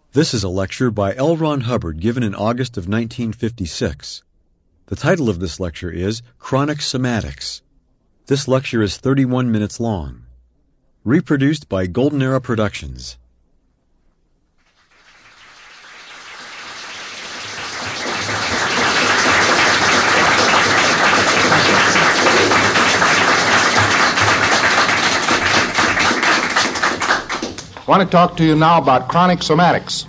This is a lecture by L. Ron Hubbard given in August of 1956. The title of this lecture is Chronic Somatics. This lecture is 31 minutes long. Reproduced by Golden Era Productions. I want to talk to you now about chronic somatics.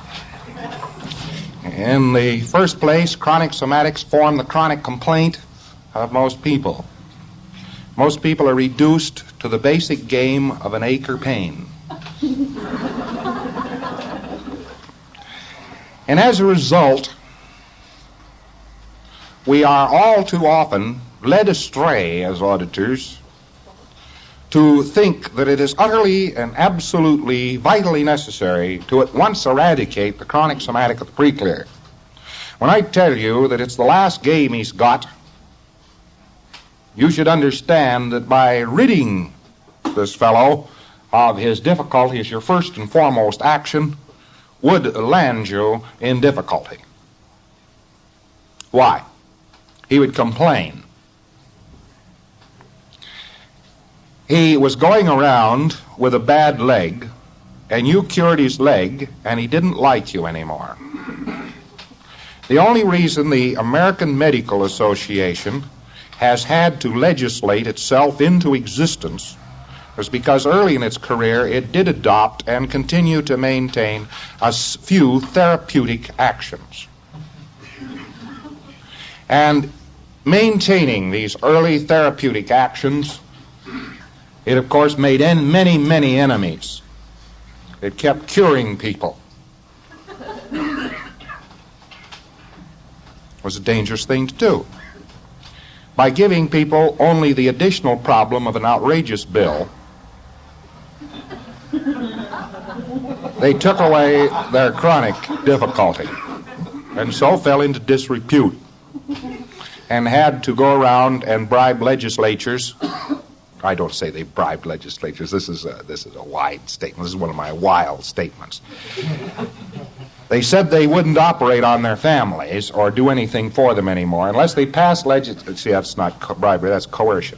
In the first place, chronic somatics form the chronic complaint of most people. Most people are reduced to the basic game of an ache or pain. And as a result, we are all too often led astray as auditors to think that it is utterly and absolutely vitally necessary to at once eradicate the chronic somatic of the pre-clear. When I tell you that it's the last game he's got, you should understand that by ridding this fellow of his difficulties, your first and foremost action would land you in difficulty. Why? He would complain. He was going around with a bad leg, and you cured his leg, and he didn't like you anymore. The only reason the American Medical Association has had to legislate itself into existence is because early in its career it did adopt and continue to maintain a few therapeutic actions. And maintaining these early therapeutic actions, it, of course, made many, many enemies. It kept curing people. It was a dangerous thing to do. By giving people only the additional problem of an outrageous bill, they took away their chronic difficulty and so fell into disrepute and had to go around and bribe legislatures. I don't say they bribed legislatures. This is a wide statement. This is one of my wild statements. They said they wouldn't operate on their families or do anything for them anymore unless they passed legislation. See, that's not bribery, that's coercion.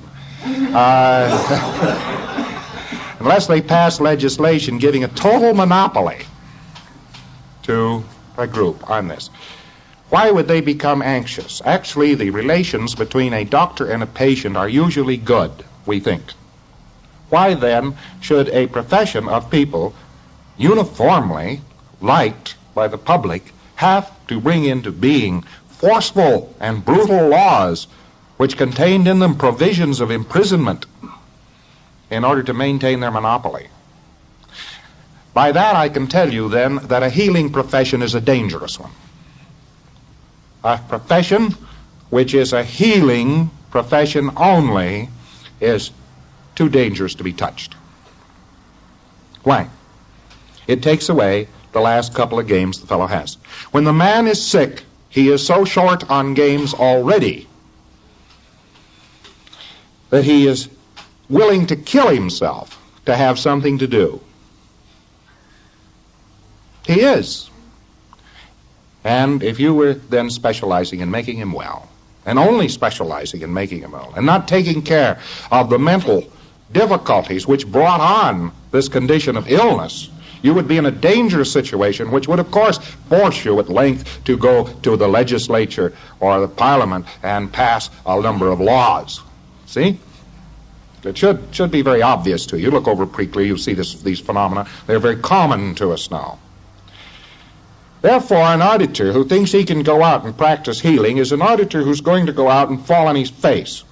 Unless they passed legislation giving a total monopoly to a group on this. Why would they become anxious? Actually, the relations between a doctor and a patient are usually good, we think. Why then should a profession of people uniformly liked by the public have to bring into being forceful and brutal laws which contained in them provisions of imprisonment in order to maintain their monopoly? By that I can tell you then that a healing profession is a dangerous one. A profession which is a healing profession only is too dangerous to be touched. Why? It takes away the last couple of games the fellow has. When the man is sick, he is so short on games already that he is willing to kill himself to have something to do. He is. And if you were then specializing in making him well, and only specializing in making him well, and not taking care of the mental difficulties which brought on this condition of illness, you would be in a dangerous situation which would, of course, force you at length to go to the legislature or the parliament and pass a number of laws. See? It should be very obvious to you. You look over Preakley, you see these phenomena. They're very common to us now. Therefore, an auditor who thinks he can go out and practice healing is an auditor who's going to go out and fall on his face.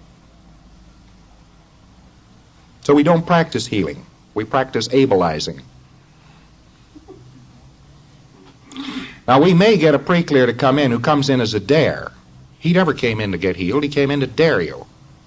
So we don't practice healing. We practice ableizing. Now, we may get a pre-clear to come in who comes in as a dare. He never came in to get healed. He came in to dare you.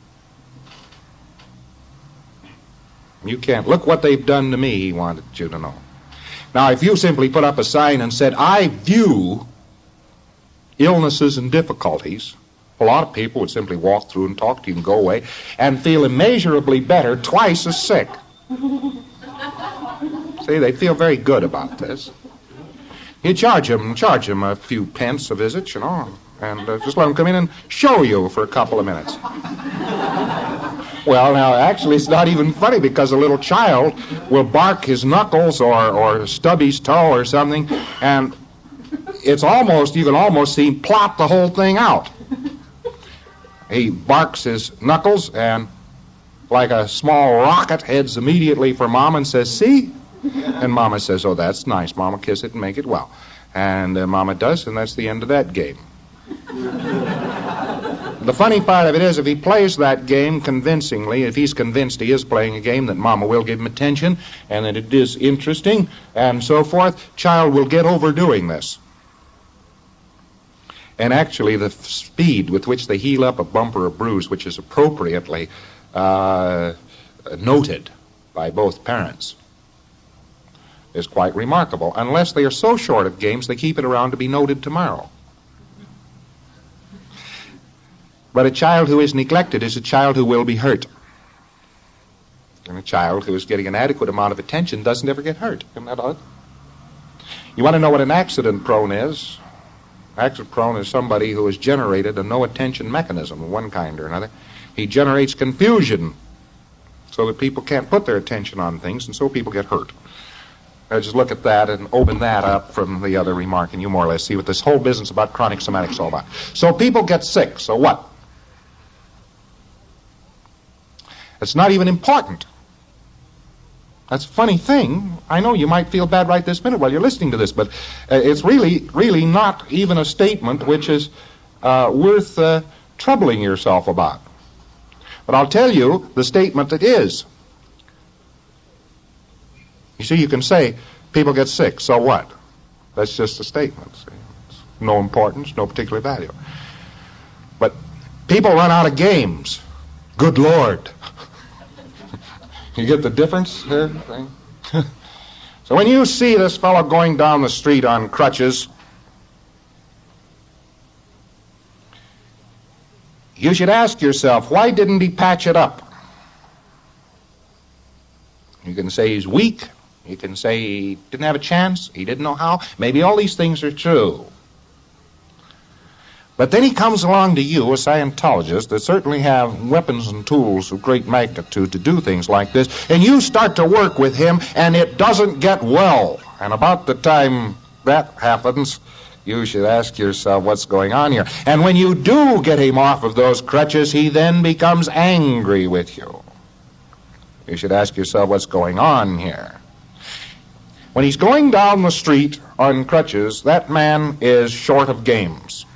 You can't. Look what they've done to me, he wanted you to know. Now, if you simply put up a sign and said, I view illnesses and difficulties, a lot of people would simply walk through and talk to you and go away and feel immeasurably better, twice as sick. See, they feel very good about this. You charge him a few pence a visit, and just let him come in and show you for a couple of minutes. Well, now, actually, it's not even funny because a little child will bark his knuckles or stub his toe or something, and you can almost see him plop the whole thing out. He barks his knuckles and, like a small rocket, heads immediately for Mama and says, "See?" And Mama says, "Oh, that's nice, Mama. Kiss it and make it well." And Mama does, and that's the end of that game. The funny part of it is, if he plays that game convincingly, if he's convinced he is playing a game, that Mama will give him attention and that it is interesting and so forth, child will get over doing this. And actually, the speed with which they heal up a bump or a bruise, which is appropriately noted by both parents, is quite remarkable. Unless they are so short of games, they keep it around to be noted tomorrow. But a child who is neglected is a child who will be hurt. And a child who is getting an adequate amount of attention doesn't ever get hurt. Isn't that odd? You want to know what an accident prone is? Accident prone is somebody who has generated a no-attention mechanism of one kind or another. He generates confusion so that people can't put their attention on things, and so people get hurt. Now just look at that and open that up from the other remark, and you more or less see what this whole business about chronic somatics is all about. So people get sick, so what? It's not even important. That's a funny thing. I know you might feel bad right this minute while you're listening to this, but it's really not even a statement which is worth troubling yourself about. But I'll tell you the statement that is. You see, you can say, people get sick, so what? That's just a statement. See? It's no importance, no particular value. But people run out of games. Good Lord. You get the difference there? So when you see this fellow going down the street on crutches, you should ask yourself, why didn't he patch it up? You can say he's weak. You can say he didn't have a chance. He didn't know how. Maybe all these things are true. But then he comes along to you, a Scientologist, that certainly have weapons and tools of great magnitude to do things like this, and you start to work with him, and it doesn't get well. And about the time that happens, you should ask yourself what's going on here. And when you do get him off of those crutches, he then becomes angry with you. You should ask yourself what's going on here. When he's going down the street on crutches, that man is short of games.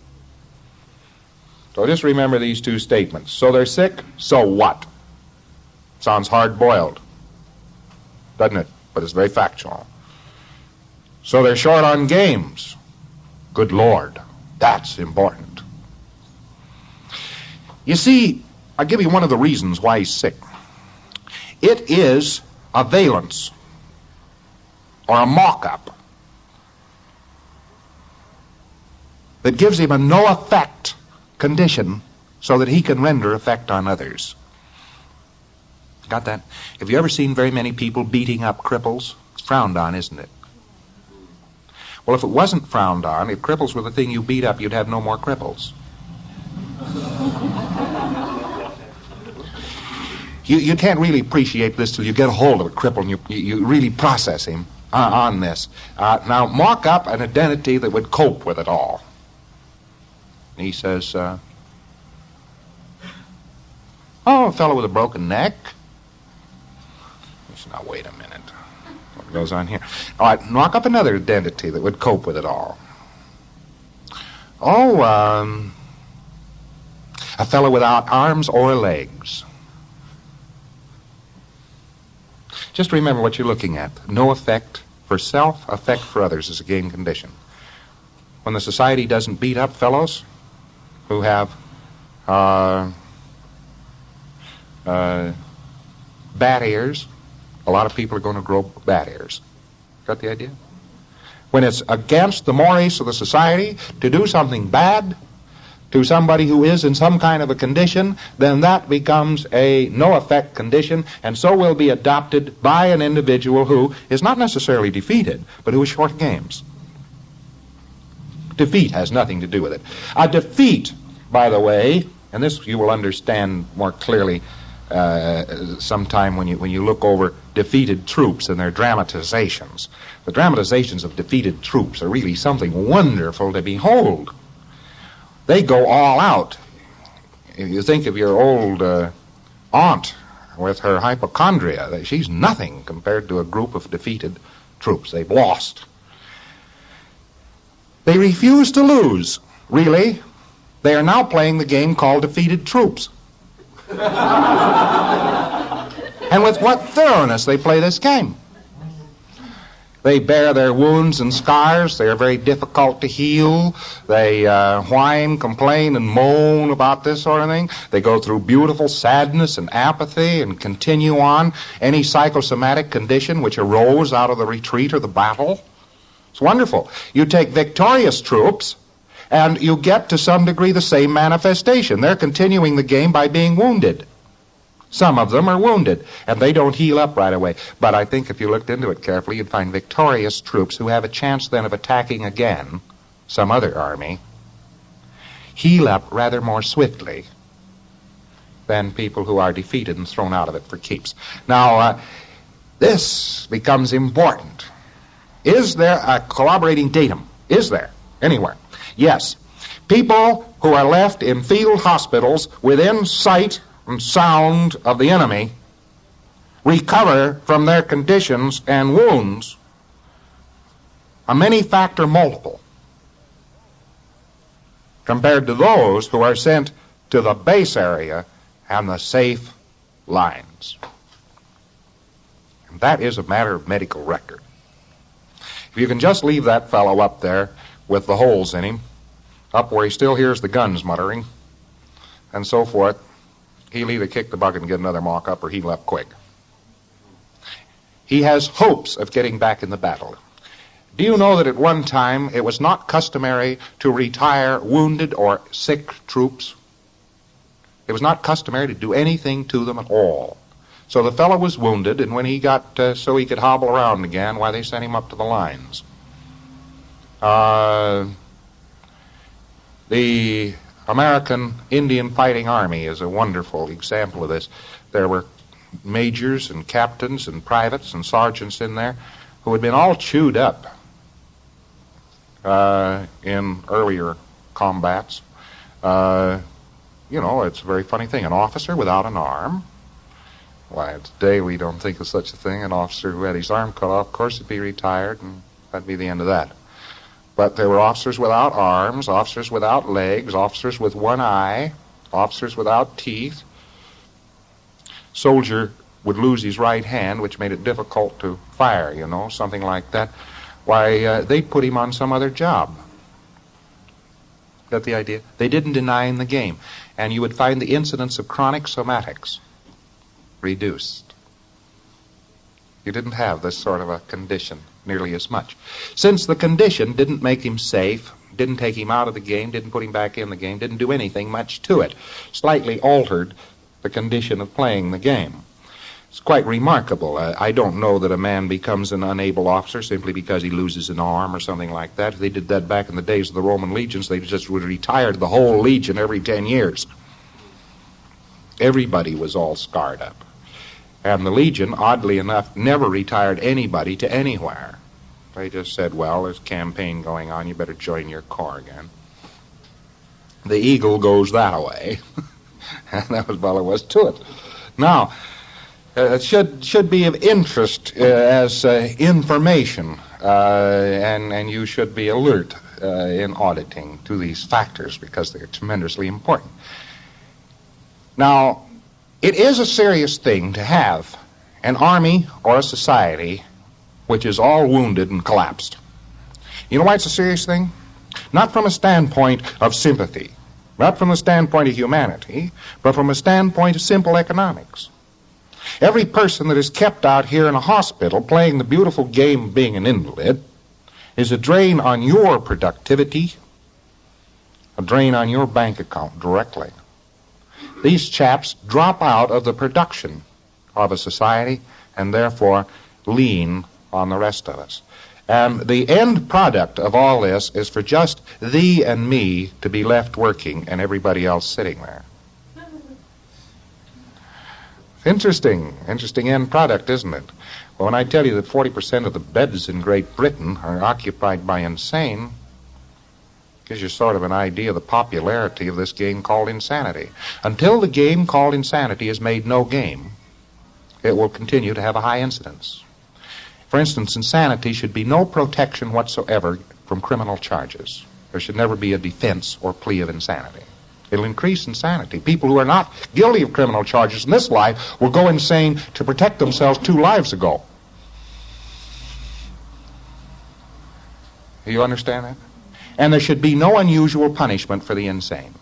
So just remember these two statements. So they're sick, so what? Sounds hard-boiled, doesn't it? But it's very factual. So they're short on games. Good Lord, that's important. You see, I'll give you one of the reasons why he's sick. It is a valence, or a mock-up, that gives him a no-effect condition so that he can render effect on others. Got that? Have you ever seen very many people beating up cripples? It's frowned on, isn't it? Well, if it wasn't frowned on, if cripples were the thing you beat up, you'd have no more cripples. You can't really appreciate this till you get a hold of a cripple and you really process him on this. Now, mock up an identity that would cope with it all. And he says, oh, a fellow with a broken neck. He says, now, wait a minute. What goes on here? All right, mock up another identity that would cope with it all. Oh, a fellow without arms or legs. Just remember what you're looking at. No effect for self, effect for others is a game condition. When the society doesn't beat up fellows who have bad ears, a lot of people are going to grow bad ears. Got the idea? When it's against the mores of the society to do something bad to somebody who is in some kind of a condition, then that becomes a no-effect condition, and so will be adopted by an individual who is not necessarily defeated, but who is short of games. Defeat has nothing to do with it. A defeat, by the way, and this you will understand more clearly sometime when you look over defeated troops and their dramatizations. The dramatizations of defeated troops are really something wonderful to behold. They go all out. If you think of your old aunt with her hypochondria, she's nothing compared to a group of defeated troops. They've lost. They refuse to lose. Really, they are now playing the game called defeated troops. And with what thoroughness they play this game. They bear their wounds and scars. They are very difficult to heal. They whine, complain, and moan about this sort of thing. They go through beautiful sadness and apathy and continue on any psychosomatic condition which arose out of the retreat or the battle. It's wonderful. You take victorious troops, and you get to some degree the same manifestation. They're continuing the game by being wounded. Some of them are wounded, and they don't heal up right away. But I think if you looked into it carefully, you'd find victorious troops who have a chance then of attacking again some other army heal up rather more swiftly than people who are defeated and thrown out of it for keeps. Now, this becomes important. Is there a corroborating datum? Is there? Anywhere? Yes. People who are left in field hospitals within sight and sound of the enemy recover from their conditions and wounds a many-factor multiple compared to those who are sent to the base area and the safe lines. And that is a matter of medical record. If you can just leave that fellow up there with the holes in him, up where he still hears the guns muttering, and so forth, he'll either kick the bucket and get another mock-up or heal up quick. He has hopes of getting back in the battle. Do you know that at one time it was not customary to retire wounded or sick troops? It was not customary to do anything to them at all. So the fellow was wounded, and when he got so he could hobble around again, why, they sent him up to the lines. The American Indian Fighting Army is a wonderful example of this. There were majors and captains and privates and sergeants in there who had been all chewed up in earlier combats. It's a very funny thing. An officer without an arm. Why, today we don't think of such a thing. An officer who had his arm cut off, of course, would be retired, and that'd be the end of that. But there were officers without arms, officers without legs, officers with one eye, officers without teeth. Soldier would lose his right hand, which made it difficult to fire, something like that. Why, they'd put him on some other job. Got the idea? They didn't deny him the game. And you would find the incidence of chronic somatics reduced. You didn't have this sort of a condition nearly as much. Since the condition didn't make him safe, didn't take him out of the game, didn't put him back in the game, didn't do anything much to it, slightly altered the condition of playing the game. It's quite remarkable. I don't know that a man becomes an unable officer simply because he loses an arm or something like that. If they did that back in the days of the Roman legions, they just would retire the whole legion every 10 years. Everybody was all scarred up. And the Legion, oddly enough, never retired anybody to anywhere. They just said, well, there's a campaign going on, you better join your corps again. The Eagle goes that way. And that was all there was to it. Now, it should be of interest as information, and you should be alert in auditing to these factors because they're tremendously important. Now, it is a serious thing to have an army or a society which is all wounded and collapsed. You know why it's a serious thing? Not from a standpoint of sympathy, not from the standpoint of humanity, but from a standpoint of simple economics. Every person that is kept out here in a hospital playing the beautiful game of being an invalid is a drain on your productivity, a drain on your bank account directly. These chaps drop out of the production of a society and therefore lean on the rest of us. And the end product of all this is for just thee and me to be left working and everybody else sitting there. Interesting end product, isn't it? Well, when I tell you that 40% of the beds in Great Britain are occupied by insane, gives you sort of an idea of the popularity of this game called insanity. Until the game called insanity is made no game, it will continue to have a high incidence. For instance, insanity should be no protection whatsoever from criminal charges. There should never be a defense or plea of insanity. It'll increase insanity. People who are not guilty of criminal charges in this life will go insane to protect themselves 2 lives ago. You understand that? And there should be no unusual punishment for the insane.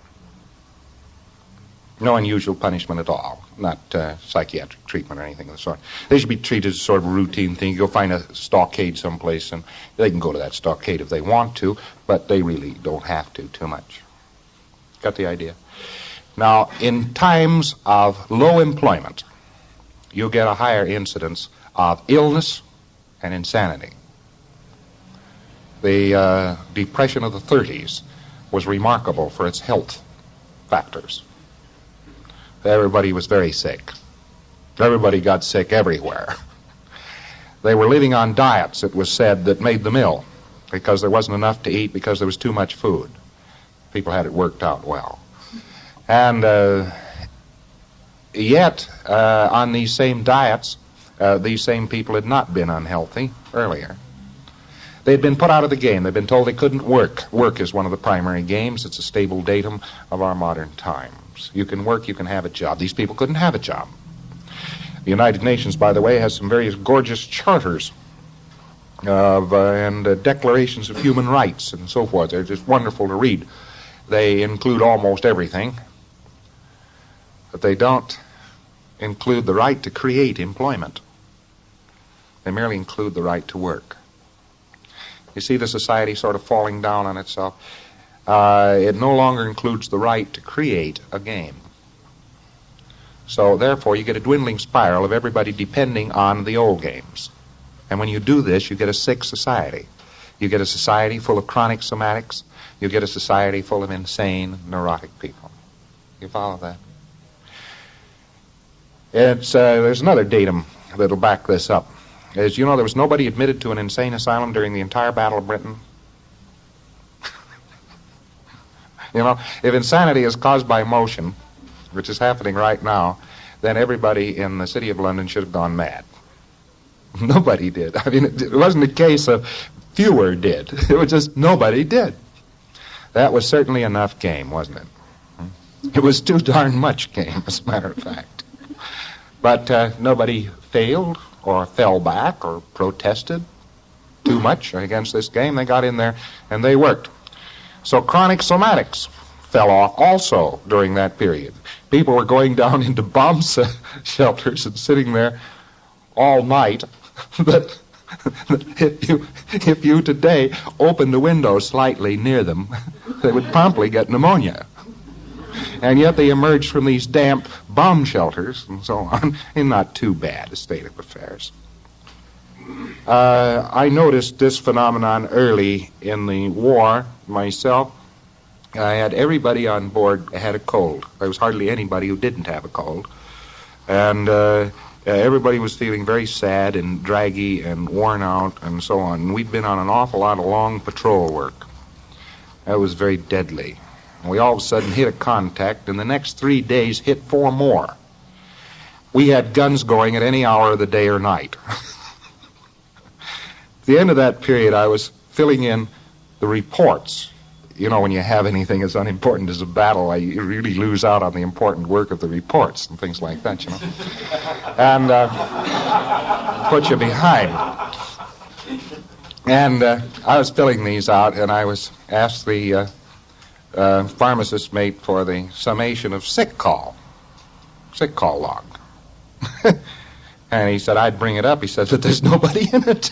No unusual punishment at all. Not psychiatric treatment or anything of the sort. They should be treated as sort of a routine thing. You go find a stockade someplace, and they can go to that stockade if they want to, but they really don't have to too much. Got the idea? Now, in times of low employment, you'll get a higher incidence of illness and insanity. The Depression of the 30s was remarkable for its health factors. Everybody was very sick. Everybody got sick everywhere. They were living on diets, it was said, that made them ill because there wasn't enough to eat because there was too much food. People had it worked out well. And yet, on these same diets, these same people had not been unhealthy earlier. They had been put out of the game. They'd been told they couldn't work. Work is one of the primary games. It's a stable datum of our modern times. You can work, you can have a job. These people couldn't have a job. The United Nations, by the way, has some very gorgeous charters and declarations of human rights and so forth. They're just wonderful to read. They include almost everything, but they don't include the right to create employment. They merely include the right to work. You see the society sort of falling down on itself. It no longer includes the right to create a game. So therefore you get a dwindling spiral of everybody depending on the old games. And when you do this, you get a sick society. You get a society full of chronic somatics. You get a society full of insane, neurotic people. You follow that? There's another datum that'll back this up. As you know, there was nobody admitted to an insane asylum during the entire Battle of Britain. You know, if insanity is caused by emotion, which is happening right now, then everybody in the city of London should have gone mad. Nobody did. I mean, it wasn't a case of fewer did. It was just nobody did. That was certainly enough game, wasn't it? It was too darn much game, as a matter of fact. But nobody failed or fell back or protested too much against this game. They got in there and they worked. So chronic somatics fell off also during that period. People were going down into bomb shelters and sitting there all night. But if you today opened the window slightly near them, they would promptly get pneumonia. And yet they emerged from these damp bomb shelters and so on in not too bad a state of affairs. I noticed this phenomenon early in the war myself. I had everybody on board had a cold. There was hardly anybody who didn't have a cold. And everybody was feeling very sad and draggy and worn out and so on. And we'd been on an awful lot of long patrol work. That was very deadly. We all of a sudden hit a contact, and the next 3 days hit 4 more. We had guns going at any hour of the day or night. At the end of that period, I was filling in the reports. You know, when you have anything as unimportant as a battle, you really lose out on the important work of the reports and things like that, you know. And put you behind. And I was filling these out, and I was asked the pharmacist mate for the summation of sick call log. And he said I'd bring it up. He said, but there's nobody in it.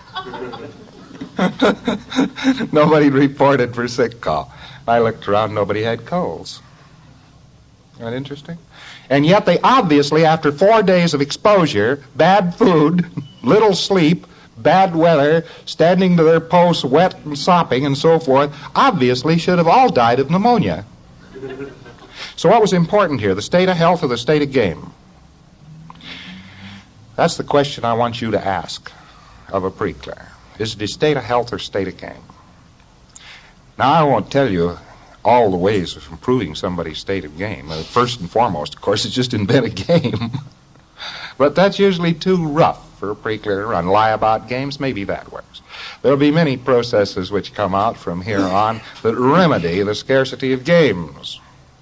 Nobody reported for sick call. I looked around, nobody had colds. Isn't that interesting? And yet they obviously, after 4 days of exposure, bad food, little sleep, bad weather, standing to their posts wet and sopping and so forth, obviously should have all died of pneumonia. So what was important here, the state of health or the state of game? That's the question I want you to ask of a pre-clear. Is it a state of health or state of game? Now, I won't tell you all the ways of improving somebody's state of game. First and foremost, of course, is just invent a game. But that's usually too rough for a pre-clear to run. Lie about games, maybe that works. There'll be many processes which come out from here on that remedy the scarcity of games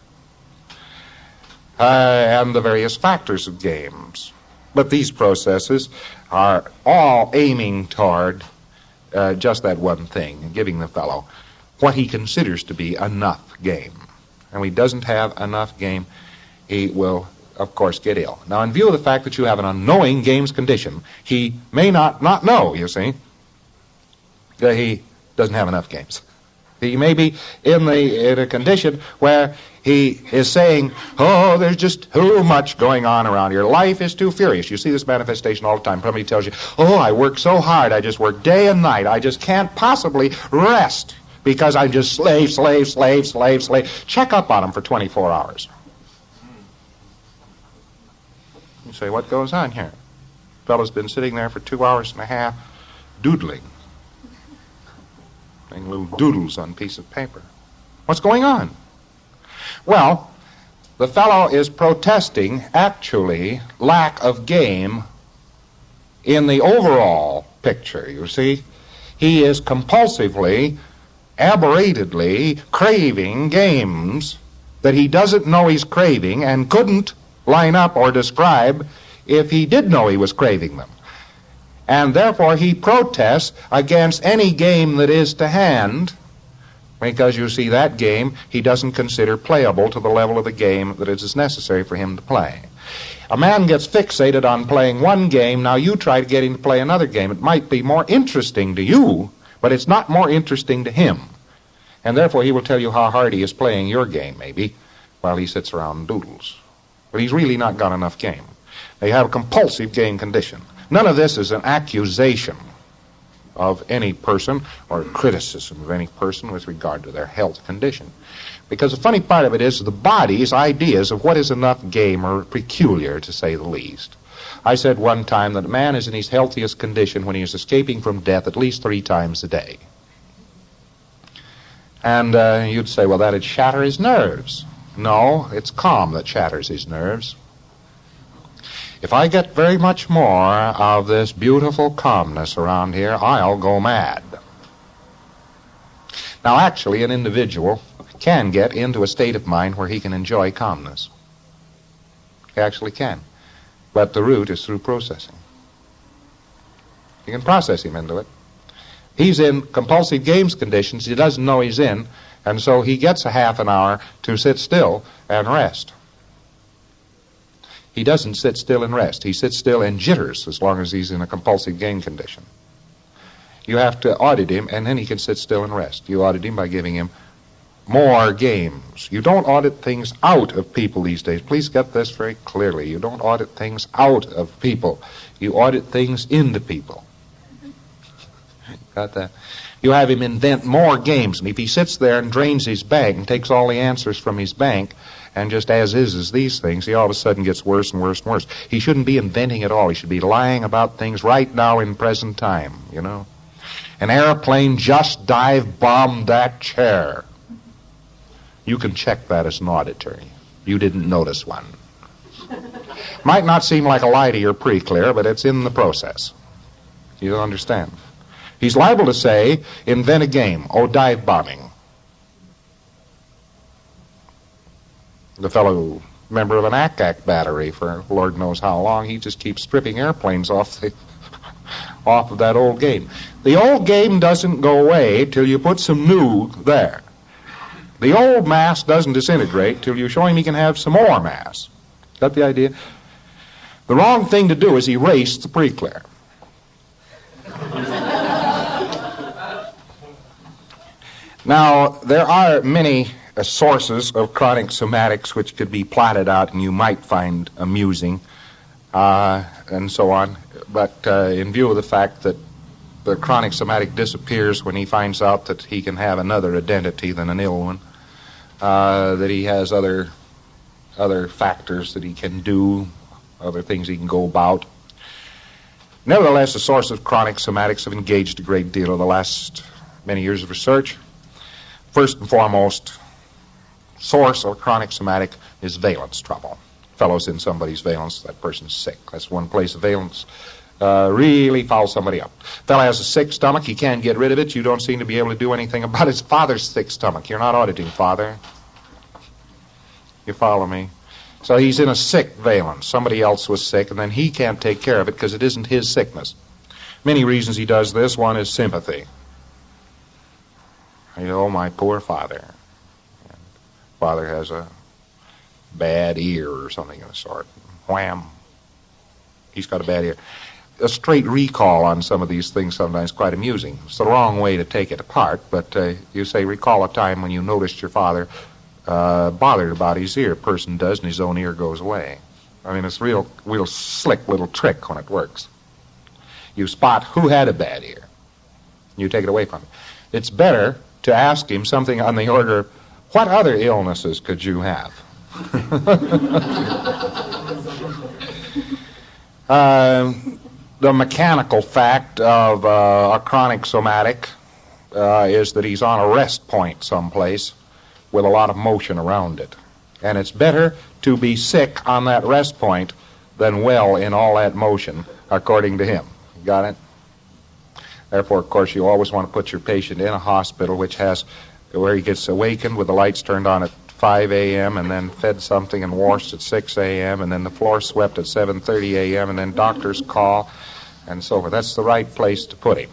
and the various factors of games. But these processes are all aiming toward just that one thing, giving the fellow what he considers to be enough game. And when he doesn't have enough game, he will, of course, get ill. Now, in view of the fact that you have an unknowing games condition, he may not know, you see, that he doesn't have enough games. He may be in a condition where he is saying, oh, there's just too much going on around here. Life is too furious. You see this manifestation all the time. Somebody tells you, oh, I work so hard. I just work day and night. I just can't possibly rest because I'm just slave. Check up on him for 24 hours. You say, what goes on here? The fellow's been sitting there for 2 hours and a half doodling. Making little doodles on a piece of paper. What's going on? Well, the fellow is protesting, actually, lack of game in the overall picture, you see. He is compulsively, aberratedly craving games that he doesn't know he's craving and couldn't line up or describe if he did know he was craving them. And therefore he protests against any game that is to hand, because you see that game he doesn't consider playable to the level of the game that it is necessary for him to play. A man gets fixated on playing one game, now you try to get him to play another game. It might be more interesting to you, but it's not more interesting to him. And therefore he will tell you how hard he is playing your game, maybe, while he sits around and doodles. But he's really not got enough game. They have a compulsive game condition. None of this is an accusation of any person or criticism of any person with regard to their health condition. Because the funny part of it is the body's ideas of what is enough game are peculiar, to say the least. I said one time that a man is in his healthiest condition when he is escaping from death at least 3 times a day. And you'd say, well, that'd shatter his nerves. No, it's calm that shatters his nerves. If I get very much more of this beautiful calmness around here, I'll go mad. Now, actually, an individual can get into a state of mind where he can enjoy calmness. He actually can. But the route is through processing. You can process him into it. He's in compulsive games conditions he doesn't know he's in, and so he gets a half an hour to sit still and rest. He doesn't sit still and rest. He sits still and jitters as long as he's in a compulsive game condition. You have to audit him, and then he can sit still and rest. You audit him by giving him more games. You don't audit things out of people these days. Please get this very clearly. You don't audit things out of people. You audit things into people. Got that? You have him invent more games, and if he sits there and drains his bank and takes all the answers from his bank, and just as is these things, he all of a sudden gets worse and worse and worse. He shouldn't be inventing at all. He should be lying about things right now in present time, you know. An airplane just dive-bombed that chair. You can check that as an auditor. You didn't notice one. Might not seem like a lie to your pre-clear, but it's in the process. You don't understand. He's liable to say, invent a game, dive bombing. The fellow, member of an ACAC battery for Lord knows how long, he just keeps stripping airplanes off of that old game. The old game doesn't go away till you put some new there. The old mass doesn't disintegrate till you show him he can have some more mass. Got the idea? The wrong thing to do is erase the pre-clear. Now, there are many sources of chronic somatics which could be plotted out and you might find amusing and so on. But in view of the fact that The chronic somatic disappears when he finds out that he can have another identity than an ill one, that he has other factors that he can do, other things he can go about. Nevertheless, the source of chronic somatics have engaged a great deal of the last many years of research. First and foremost, source of chronic somatic is valence trouble. Fellow's in somebody's valence, that person's sick. That's one place of valence really fouls somebody up. Fellow has a sick stomach, he can't get rid of it. You don't seem to be able to do anything about his father's sick stomach. You're not auditing, Father. You follow me? So he's in a sick valence. Somebody else was sick, and then he can't take care of it because it isn't his sickness. Many reasons he does this. One is sympathy. Oh, my poor father. Father has a bad ear or something of the sort. Wham. He's got a bad ear. A straight recall on some of these things sometimes quite amusing. It's the wrong way to take it apart, but you say, recall a time when you noticed your father bothered about his ear. Person does, and his own ear goes away. I mean, it's a real slick little trick when it works. You spot who had a bad ear. You take it away from him. It's better to ask him something on the order of, what other illnesses could you have? The mechanical fact of a chronic somatic is that he's on a rest point someplace with a lot of motion around it. And it's better to be sick on that rest point than well in all that motion, according to him. Got it? Therefore, of course, you always want to put your patient in a hospital where he gets awakened with the lights turned on at 5 a.m. and then fed something and washed at 6 a.m. and then the floor swept at 7:30 a.m. and then doctors call and so forth. That's the right place to put him.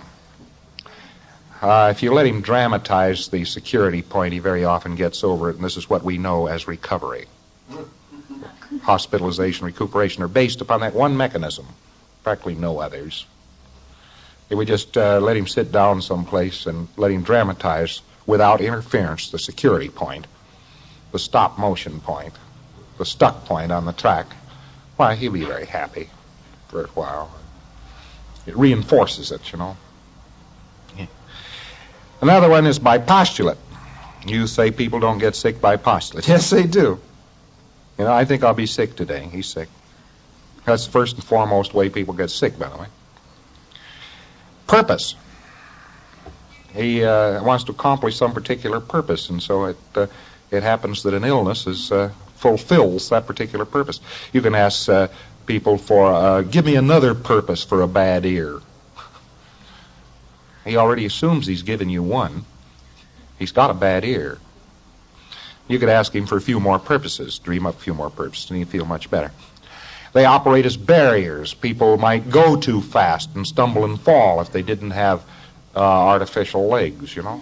If you let him dramatize the security point, he very often gets over it, and this is what we know as recovery. Hospitalization, recuperation are based upon that one mechanism, practically no others. If we just let him sit down someplace and let him dramatize without interference the security point, the stop motion point, the stuck point on the track, why, he'll be very happy for a while. It reinforces it, you know. Yeah. Another one is by postulate. You say people don't get sick by postulate. Yes, they do. You know, I think I'll be sick today. He's sick. That's the first and foremost way people get sick, by the way. Purpose. He wants to accomplish some particular purpose, and so it happens that an illness fulfills that particular purpose. You can ask people for, give me another purpose for a bad ear. He already assumes he's given you one. He's got a bad ear. You could ask him for a few more purposes, dream up a few more purposes, and he'd feel much better. They operate as barriers. People might go too fast and stumble and fall if they didn't have artificial legs, you know.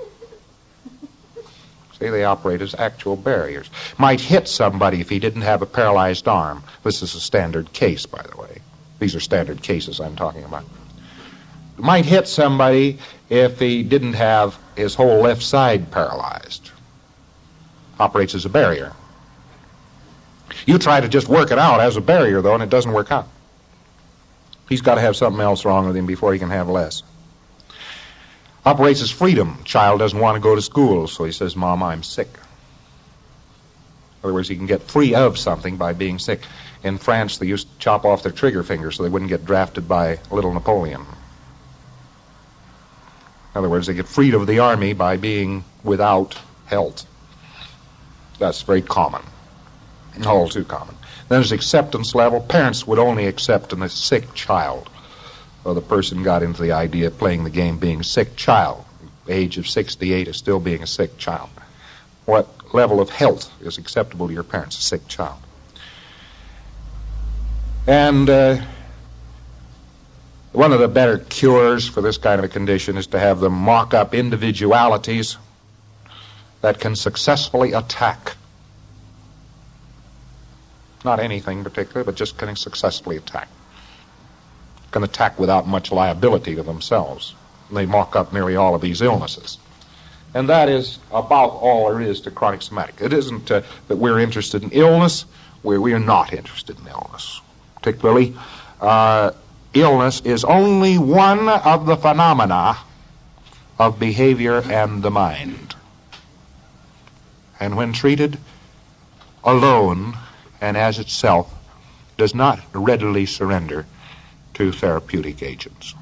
See, they operate as actual barriers. Might hit somebody if he didn't have a paralyzed arm. This is a standard case, by the way. These are standard cases I'm talking about. Might hit somebody if he didn't have his whole left side paralyzed. Operates as a barrier. You try to just work it out as a barrier, though, and it doesn't work out. He's got to have something else wrong with him before he can have less. Operates as freedom. Child doesn't want to go to school, so he says, Mom, I'm sick. In other words, he can get free of something by being sick. In France, they used to chop off their trigger fingers so they wouldn't get drafted by little Napoleon. In other words, they get freed of the army by being without health. That's very common. All too common. Then there's acceptance level. Parents would only accept a sick child. So the person got into the idea of playing the game being a sick child. The age of 68 is still being a sick child. What level of health is acceptable to your parents? A sick child. And one of the better cures for this kind of a condition is to have them mock up individualities that can successfully attack. Not anything particular, but just can successfully attack. Can attack without much liability to themselves. And they mock up nearly all of these illnesses. And that is about all there is to chronic somatic. It isn't that we're interested in illness. We are not interested in illness. Particularly, illness is only one of the phenomena of behavior and the mind. And when treated alone and as itself, does not readily surrender to therapeutic agents.